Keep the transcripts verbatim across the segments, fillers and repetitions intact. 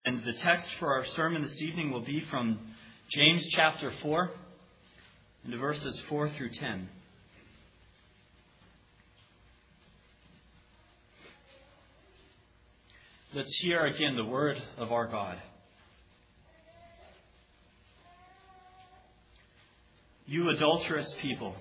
And the text for our sermon this evening will be from James chapter four, and verses four through ten. Let's hear again the word of our God. You adulterous people,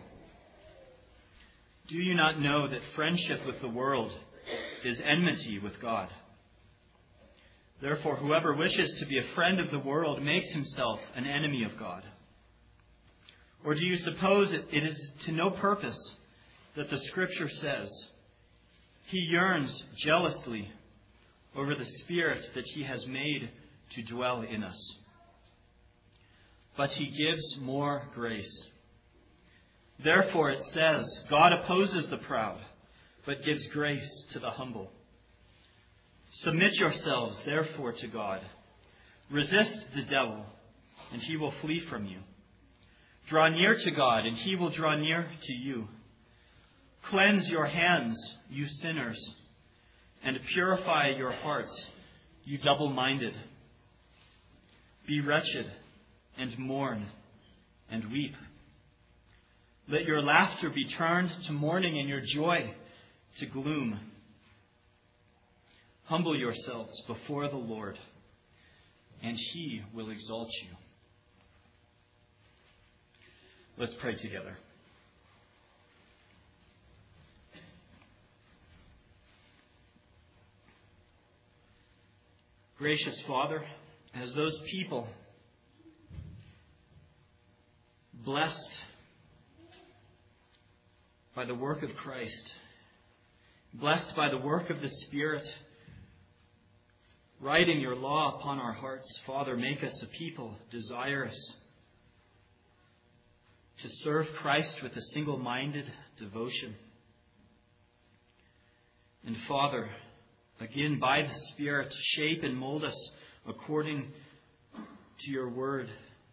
do you not know that friendship with the world is enmity with God? Therefore, whoever wishes to be a friend of the world makes himself an enemy of God. Or do you suppose it is to no purpose that the Scripture says, He yearns jealously over the Spirit that He has made to dwell in us? But He gives more grace. Therefore it says, God opposes the proud, but gives grace to the humble. Submit yourselves, therefore, to God. Resist the devil, and he will flee from you. Draw near to God, and He will draw near to you. Cleanse your hands, you sinners, and purify your hearts, you double-minded. Be wretched, and mourn, and weep. Let your laughter be turned to mourning, and your joy to gloom. Humble yourselves before the Lord, and He will exalt you. Let's pray together. Gracious Father, as those people blessed by the work of Christ, blessed by the work of the Spirit, writing your law upon our hearts, Father, make us a people desirous to serve Christ with a single-minded devotion. And Father, again, by the Spirit, shape and mold us according to your word,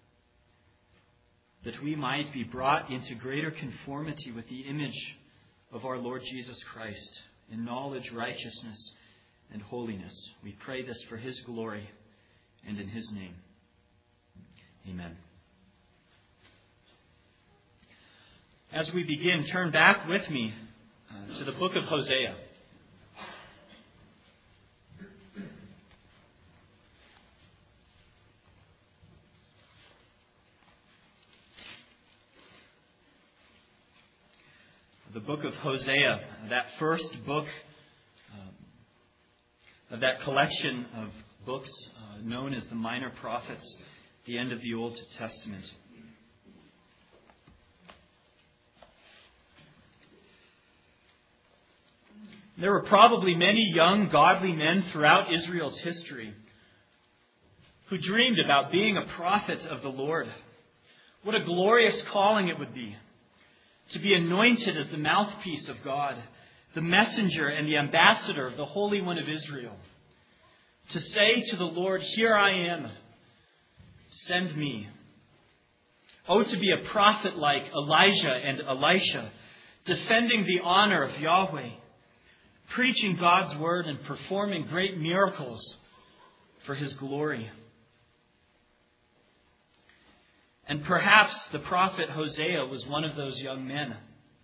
that we might be brought into greater conformity with the image of our Lord Jesus Christ in knowledge, righteousness, and holiness. We pray this for His glory and in His name. Amen. As we begin, turn back with me uh, to the book of Hosea. The book of Hosea, that first book um, of that collection of books uh, known as the Minor Prophets, the end of the Old Testament. There were probably many young, godly men throughout Israel's history who dreamed about being a prophet of the Lord. What a glorious calling it would be to be anointed as the mouthpiece of God, the messenger and the ambassador of the Holy One of Israel. To say to the Lord, here I am, send me. Oh, to be a prophet like Elijah and Elisha, defending the honor of Yahweh, preaching God's word and performing great miracles for His glory. And perhaps the prophet Hosea was one of those young men.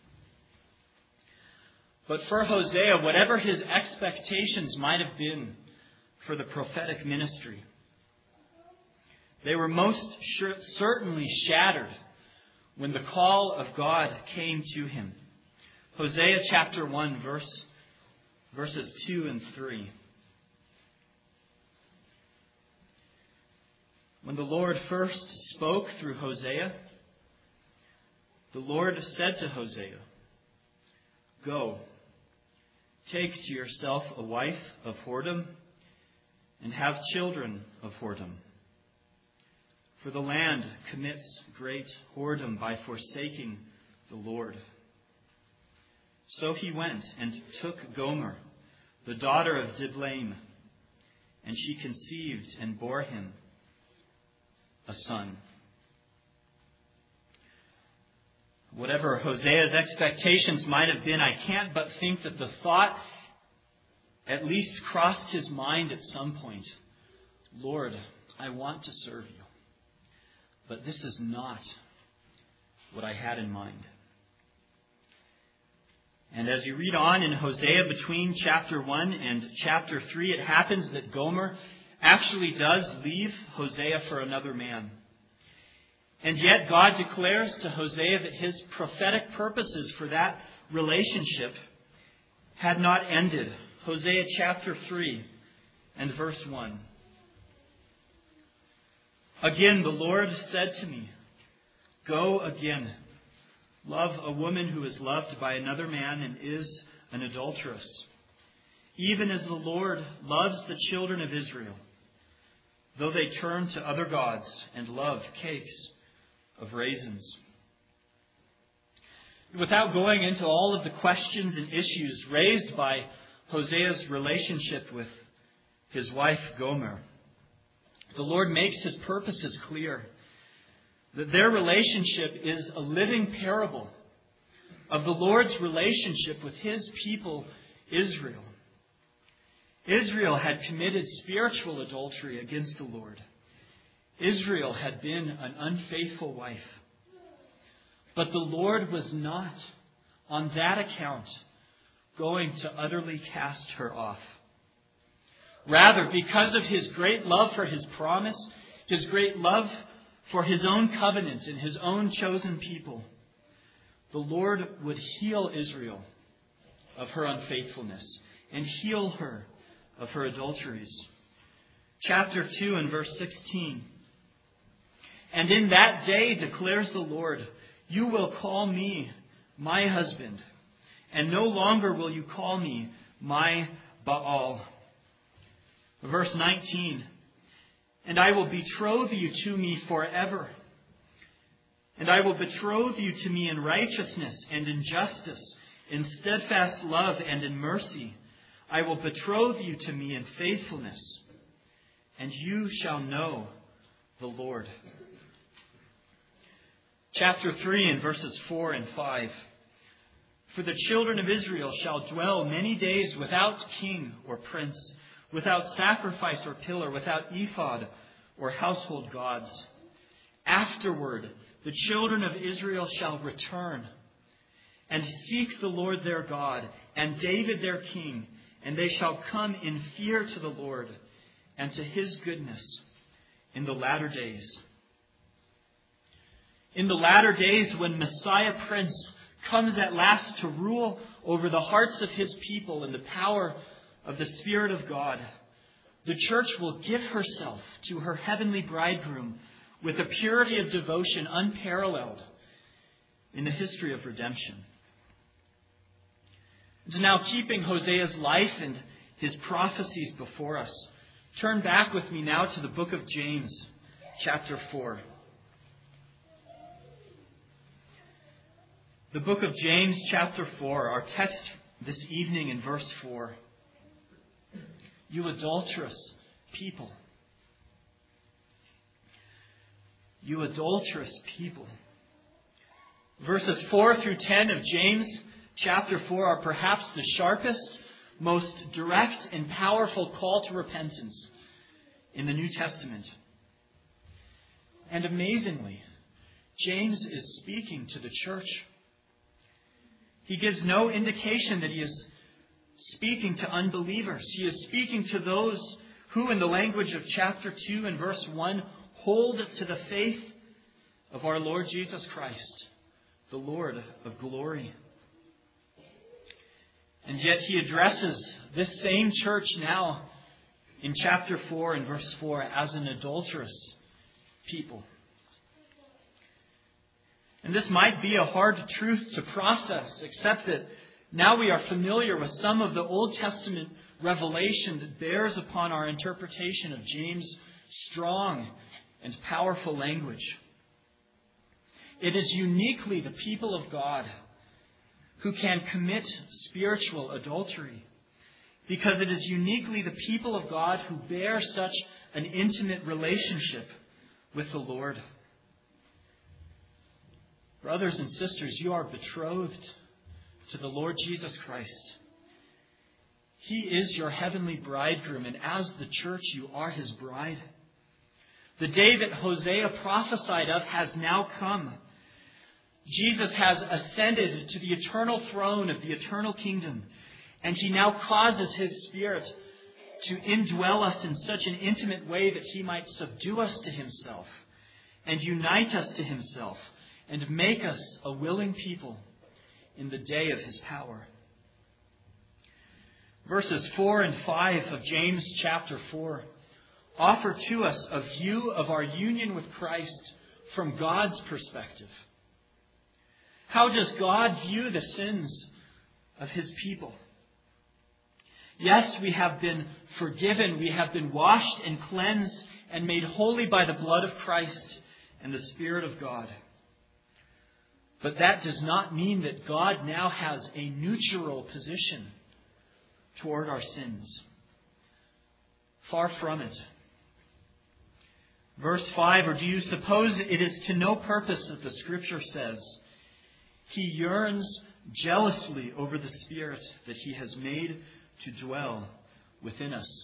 But for Hosea, whatever his expectations might have been for the prophetic ministry, they were most sure, certainly shattered when the call of God came to him. Hosea chapter one, verse, verses two and three. When the Lord first spoke through Hosea, the Lord said to Hosea, Go, take to yourself a wife of whoredom, and have children of whoredom. For the land commits great whoredom by forsaking the Lord. So he went and took Gomer, the daughter of Diblaim, and she conceived and bore him a son. Whatever Hosea's expectations might have been, I can't but think that the thought at least crossed his mind at some point. Lord, I want to serve you, but this is not what I had in mind. And as you read on in Hosea between chapter one and chapter three, it happens that Gomer actually does leave Hosea for another man. And yet God declares to Hosea that his prophetic purposes for that relationship had not ended. Hosea chapter three and verse one. Again, the Lord said to me, go again, love a woman who is loved by another man and is an adulteress, even as the Lord loves the children of Israel, though they turn to other gods and love cakes of raisins. Without going into all of the questions and issues raised by Hosea's relationship with his wife Gomer, the Lord makes his purposes clear. That their relationship is a living parable of the Lord's relationship with his people, Israel. Israel had committed spiritual adultery against the Lord. Israel had been an unfaithful wife. But the Lord was not, on that account, going to utterly cast her off. Rather, because of his great love for his promise, his great love for his own covenant and his own chosen people, the Lord would heal Israel of her unfaithfulness and heal her of her adulteries. Chapter two and verse sixteen. And in that day, declares the Lord, you will call me my husband, and no longer will you call me my Baal. Verse nineteen. And I will betroth you to me forever. And I will betroth you to me in righteousness and in justice, in steadfast love and in mercy. I will betroth you to me in faithfulness. And you shall know the Lord. Chapter three and verses four and five. For the children of Israel shall dwell many days without king or prince, without sacrifice or pillar, without ephod or household gods. Afterward, the children of Israel shall return and seek the Lord their God and David their king, and they shall come in fear to the Lord and to his goodness in the latter days. In the latter days, when Messiah Prince comes at last to rule over the hearts of his people in the power of the Spirit of God, the church will give herself to her heavenly bridegroom with a purity of devotion unparalleled in the history of redemption. And now, keeping Hosea's life and his prophecies before us, turn back with me now to the book of James, chapter four. The book of James, chapter four, our text this evening in verse four. You adulterous people. You adulterous people. Verses four through ten of James chapter four are perhaps the sharpest, most direct and powerful call to repentance in the New Testament. And amazingly, James is speaking to the church. He gives no indication that he is speaking to unbelievers. He is speaking to those who, in the language of chapter two and verse one, hold to the faith of our Lord Jesus Christ, the Lord of glory. And yet he addresses this same church now in chapter four and verse four as an adulterous people. And this might be a hard truth to process, except that now we are familiar with some of the Old Testament revelation that bears upon our interpretation of James' strong and powerful language. It is uniquely the people of God who can commit spiritual adultery, because it is uniquely the people of God who bear such an intimate relationship with the Lord. Brothers and sisters, you are betrothed to the Lord Jesus Christ. He is your heavenly bridegroom, and as the church, you are his bride. The day that Hosea prophesied of has now come. Jesus has ascended to the eternal throne of the eternal kingdom, and he now causes his Spirit to indwell us in such an intimate way that he might subdue us to himself and unite us to himself and make us a willing people in the day of his power. Verses four and five of James chapter four offer to us a view of our union with Christ from God's perspective. How does God view the sins of his people? Yes, we have been forgiven, we have been washed and cleansed and made holy by the blood of Christ and the Spirit of God. But that does not mean that God now has a neutral position toward our sins. Far from it. Verse five, or do you suppose it is to no purpose that the Scripture says, he yearns jealously over the Spirit that he has made to dwell within us.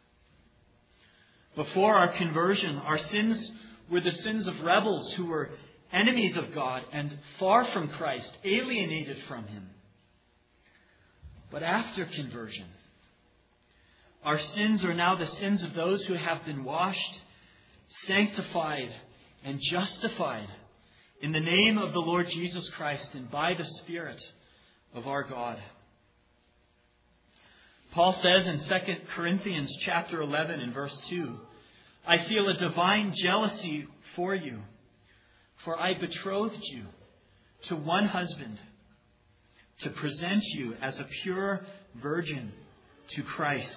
Before our conversion, our sins were the sins of rebels who were enemies of God and far from Christ, alienated from him. But after conversion, our sins are now the sins of those who have been washed, sanctified, and justified in the name of the Lord Jesus Christ and by the Spirit of our God. Paul says in Second Corinthians chapter eleven and verse two, I feel a divine jealousy for you, for I betrothed you to one husband to present you as a pure virgin to Christ.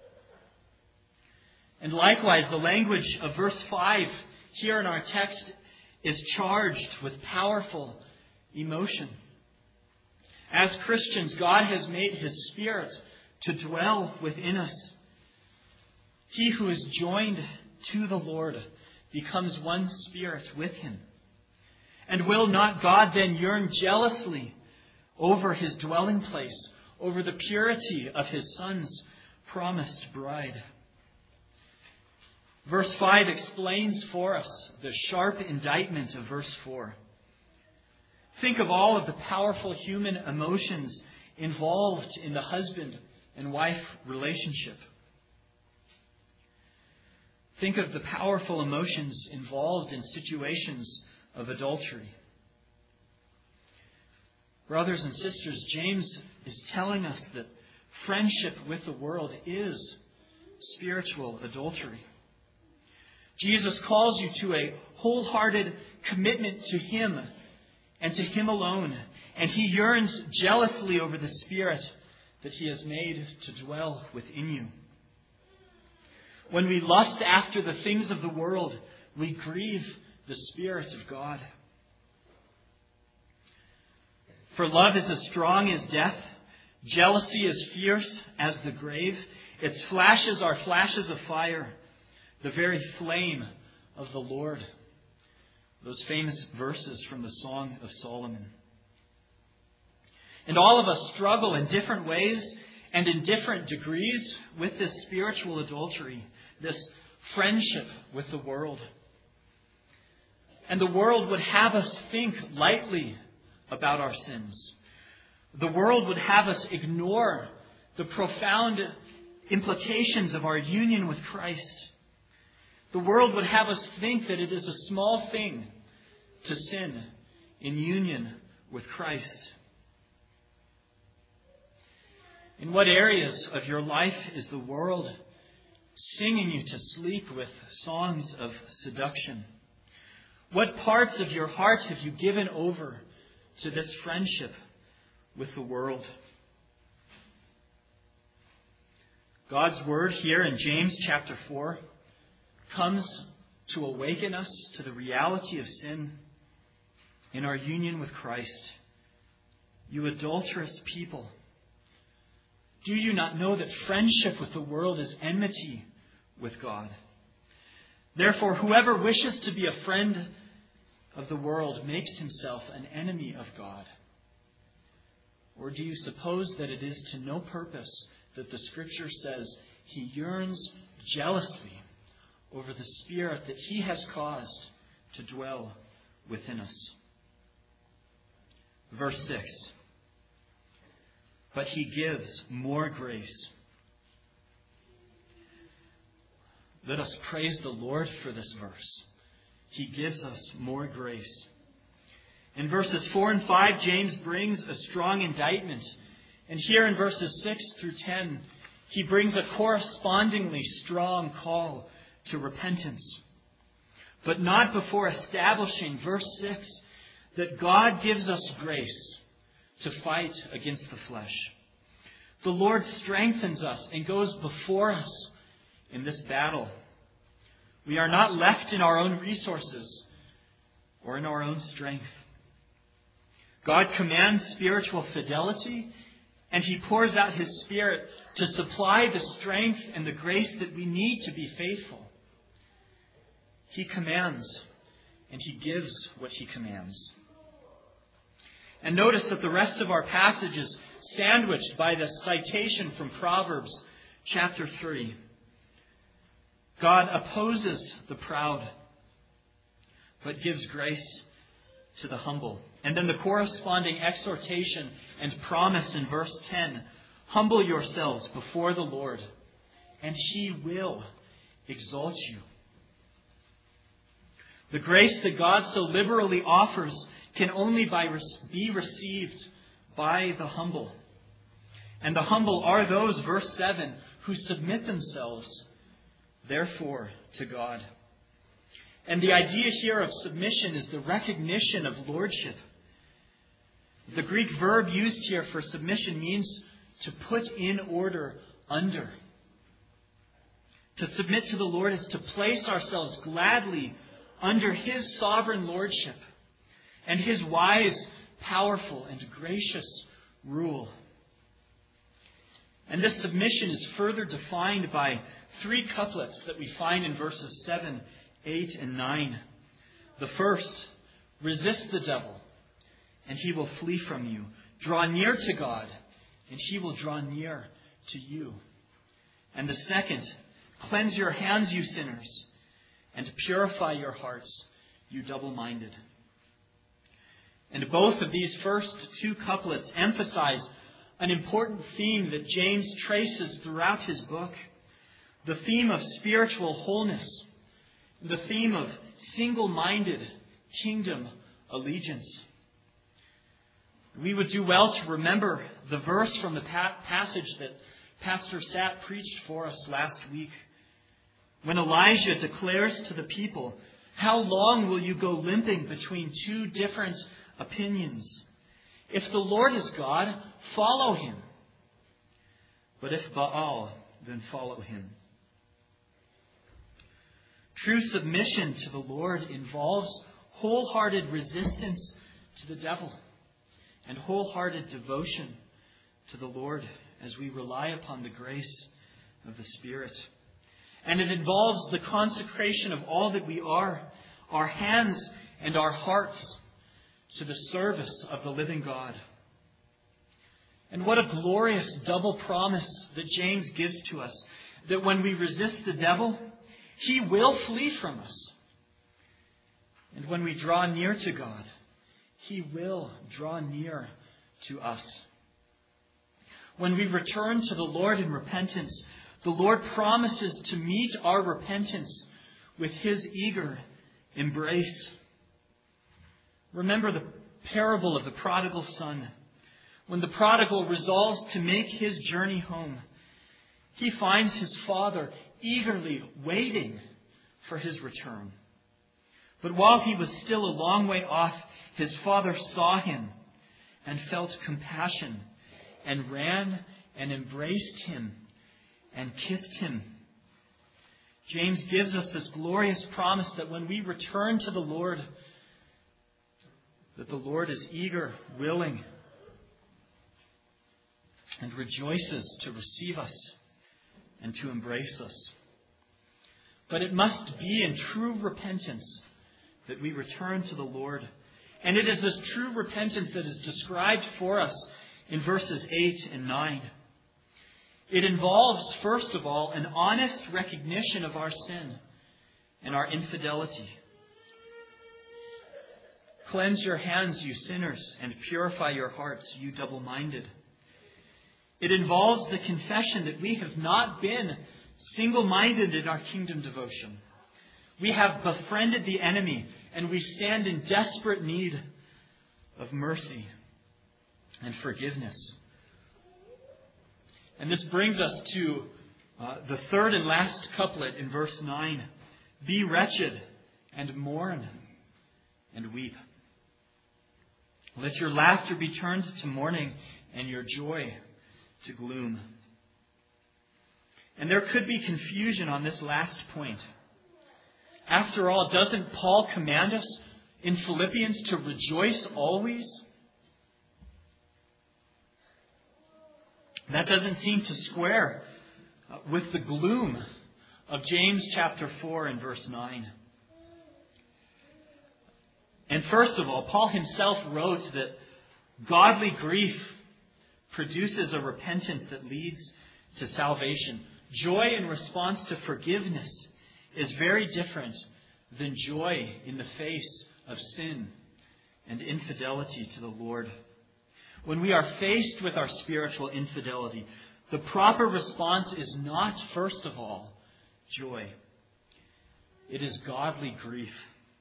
And likewise, the language of verse five here in our text is charged with powerful emotion. As Christians, God has made his Spirit to dwell within us. He who is joined to the Lord becomes one spirit with him. And will not God then yearn jealously over his dwelling place, over the purity of his Son's promised bride? Verse five explains for us the sharp indictment of verse four. Think of all of the powerful human emotions involved in the husband and wife relationship. Think of the powerful emotions involved in situations of adultery. Brothers and sisters, James is telling us that friendship with the world is spiritual adultery. Jesus calls you to a wholehearted commitment to him and to him alone, and he yearns jealously over the Spirit that he has made to dwell within you. When we lust after the things of the world, we grieve the Spirit of God. For love is as strong as death. Jealousy is fierce as the grave. Its flashes are flashes of fire, the very flame of the Lord. Those famous verses from the Song of Solomon. And all of us struggle in different ways and in different degrees with this spiritual adultery, this friendship with the world. And the world would have us think lightly about our sins. The world would have us ignore the profound implications of our union with Christ. The world would have us think that it is a small thing to sin in union with Christ. In what areas of your life is the world singing you to sleep with songs of seduction? What parts of your heart have you given over to this friendship with the world? God's word here in James chapter four comes to awaken us to the reality of sin in our union with Christ. You adulterous people, do you not know that friendship with the world is enmity with God? Therefore, whoever wishes to be a friend of the world makes himself an enemy of God. Or do you suppose that it is to no purpose that the Scripture says he yearns jealously over the Spirit that he has caused to dwell within us. Verse six. But he gives more grace. Let us praise the Lord for this verse. He gives us more grace. In verses four and five, James brings a strong indictment. And here in verses six through ten, he brings a correspondingly strong call to repentance. But not before establishing, verse six, that God gives us grace to fight against the flesh. The Lord strengthens us and goes before us in this battle. We are not left in our own resources or in our own strength. God commands spiritual fidelity, and he pours out his Spirit to supply the strength and the grace that we need to be faithful. He commands, and he gives what he commands. And notice that the rest of our passage is sandwiched by this citation from Proverbs chapter three. God opposes the proud, but gives grace to the humble. And then the corresponding exhortation and promise in verse ten. Humble yourselves before the Lord, and he will exalt you. The grace that God so liberally offers can only be received by the humble. And the humble are those, verse seven, who submit themselves, therefore, to God. And the idea here of submission is the recognition of lordship. The Greek verb used here for submission means to put in order under. To submit to the Lord is to place ourselves gladly under his sovereign lordship and his wise, powerful, and gracious rule. And this submission is further defined by three couplets that we find in verses seven, eight, and nine. The first, resist the devil, and he will flee from you. Draw near to God, and he will draw near to you. And the second, cleanse your hands, you sinners, and purify your hearts, you double-minded. And both of these first two couplets emphasize an important theme that James traces throughout his book. The theme of spiritual wholeness. The theme of single-minded kingdom allegiance. We would do well to remember the verse from the pa- passage that Pastor Sat preached for us last week. When Elijah declares to the people, how long will you go limping between two different opinions? If the Lord is God, follow him. But if Baal, then follow him. True submission to the Lord involves wholehearted resistance to the devil and wholehearted devotion to the Lord as we rely upon the grace of the Spirit. And it involves the consecration of all that we are, our hands and our hearts, to the service of the living God. And what a glorious double promise that James gives to us, that when we resist the devil, he will flee from us. And when we draw near to God, he will draw near to us. When we return to the Lord in repentance, the Lord promises to meet our repentance with his eager embrace. Remember the parable of the prodigal son. When the prodigal resolves to make his journey home, he finds his father eagerly waiting for his return. But while he was still a long way off, his father saw him and felt compassion and ran and embraced him and kissed him. James gives us this glorious promise that when we return to the Lord, that the Lord is eager, willing, and rejoices to receive us and to embrace us. But it must be in true repentance that we return to the Lord. And it is this true repentance that is described for us in verses eight and nine. It involves, first of all, an honest recognition of our sin and our infidelity. Cleanse your hands, you sinners, and purify your hearts, you double-minded. It involves the confession that we have not been single-minded in our kingdom devotion. We have befriended the enemy, and we stand in desperate need of mercy and forgiveness. And this brings us to uh, the third and last couplet in verse nine. Be wretched and mourn and weep. Let your laughter be turned to mourning and your joy to gloom. And there could be confusion on this last point. After all, doesn't Paul command us in Philippians to rejoice always? That doesn't seem to square with the gloom of James chapter four and verse nine. And first of all, Paul himself wrote that godly grief produces a repentance that leads to salvation. Joy in response to forgiveness is very different than joy in the face of sin and infidelity to the Lord. When we are faced with our spiritual infidelity, the proper response is not, first of all, joy. It is godly grief.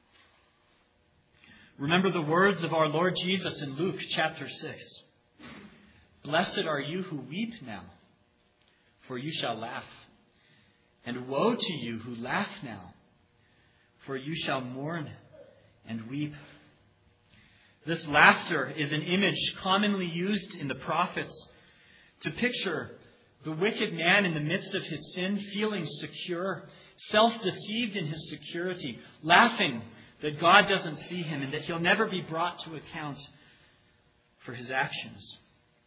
Remember the words of our Lord Jesus in Luke chapter six. Blessed are you who weep now, for you shall laugh. And woe to you who laugh now, for you shall mourn and weep. This laughter is an image commonly used in the prophets to picture the wicked man in the midst of his sin, feeling secure, self-deceived in his security, laughing that God doesn't see him and that he'll never be brought to account for his actions.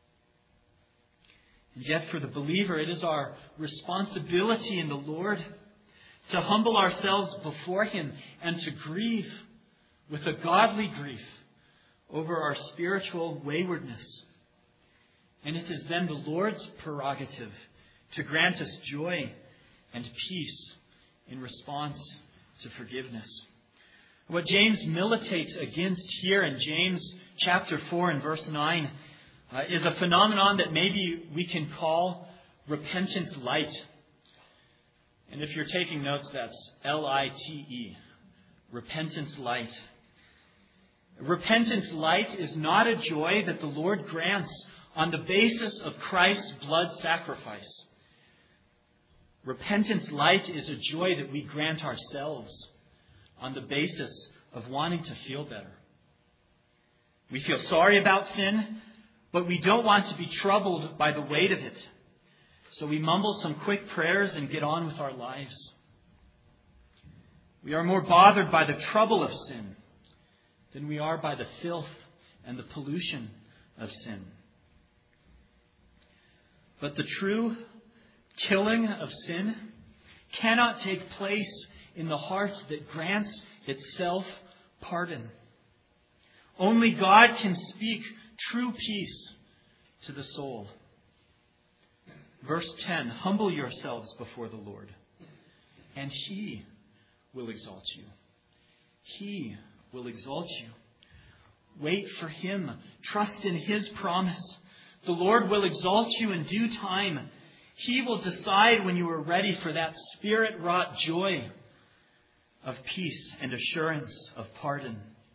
And yet for the believer, it is our responsibility in the Lord to humble ourselves before Him and to grieve with a godly grief over our spiritual waywardness. And it is then the Lord's prerogative to grant us joy and peace in response to forgiveness. What James militates against here in James chapter four and verse nine uh, is a phenomenon that maybe we can call repentance light. And if you're taking notes, that's L I T E, repentance light. Repentance light is not a joy that the Lord grants on the basis of Christ's blood sacrifice. Repentance light is a joy that we grant ourselves on the basis of wanting to feel better. We feel sorry about sin, but we don't want to be troubled by the weight of it. So we mumble some quick prayers and get on with our lives. We are more bothered by the trouble of sin than we are by the filth and the pollution of sin. But the true killing of sin cannot take place in the heart that grants itself pardon. Only God can speak true peace to the soul. Verse ten, humble yourselves before the Lord, and He will exalt you. He will exalt you. Wait for Him. Trust in His promise. The Lord will exalt you in due time. He will decide when you are ready for that Spirit-wrought joy of peace and assurance of pardon.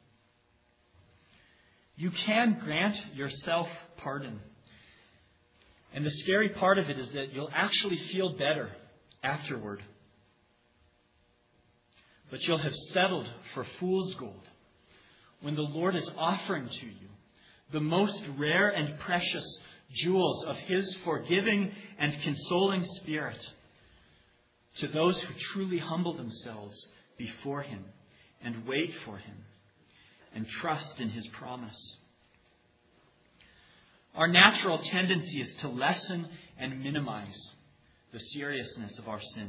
You can grant yourself pardon. And the scary part of it is that you'll actually feel better afterward. But you'll have settled for fool's gold when the Lord is offering to you the most rare and precious jewels of His forgiving and consoling Spirit to those who truly humble themselves before Him and wait for Him and trust in His promise. Our natural tendency is to lessen and minimize the seriousness of our sin.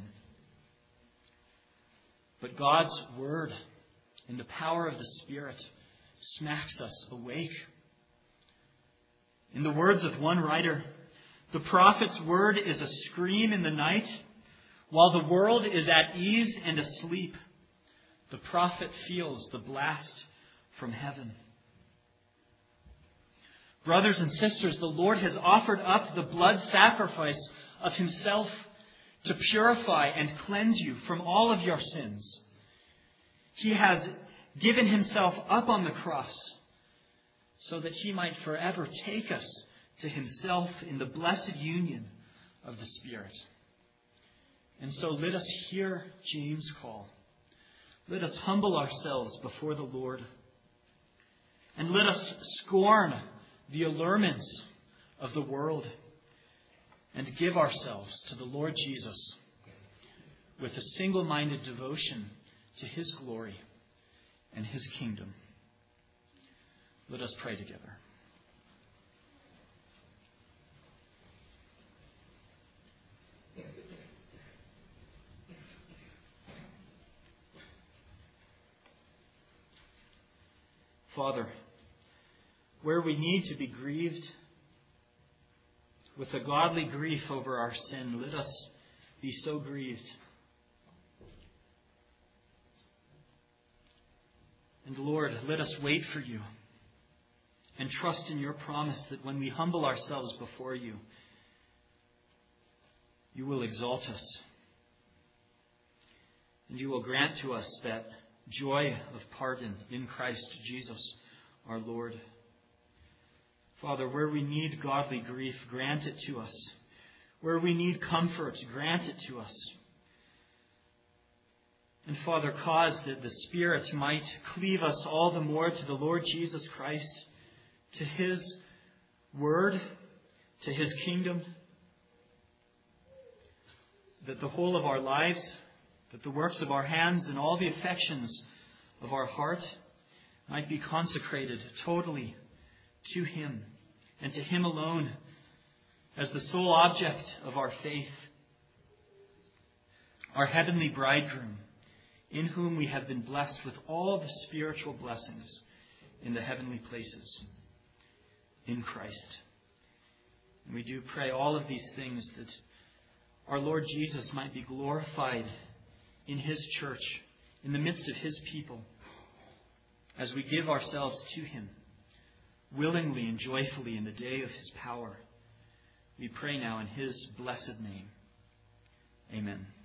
But God's Word, in the power of the Spirit, smacks us awake. In the words of one writer, The prophet's word is a scream in the night, while the world is at ease and asleep. The prophet feels the blast from heaven. Brothers and sisters, the Lord has offered up the blood sacrifice of himself to purify and cleanse you from all of your sins. He has given himself up on the cross so that he might forever take us to himself in the blessed union of the Spirit. And so let us hear James' call. Let us humble ourselves before the Lord. And let us scorn the allurements of the world and give ourselves to the Lord Jesus with a single-minded devotion to his glory and his kingdom. Let us pray together. Father, where we need to be grieved with a godly grief over our sin, let us be so grieved. And Lord, let us wait for you and trust in your promise that when we humble ourselves before you, you will exalt us. And you will grant to us that joy of pardon in Christ Jesus our Lord. Father, where we need godly grief, grant it to us. Where we need comfort, grant it to us. And Father, cause that the Spirit might cleave us all the more to the Lord Jesus Christ, to his word, to his kingdom, that the whole of our lives, that the works of our hands and all the affections of our heart might be consecrated totally to him and to him alone as the sole object of our faith, our heavenly bridegroom, in whom we have been blessed with all the spiritual blessings in the heavenly places in Christ. And we do pray all of these things that our Lord Jesus might be glorified in his church, in the midst of his people, as we give ourselves to him, willingly and joyfully in the day of his power. We pray now in his blessed name. Amen.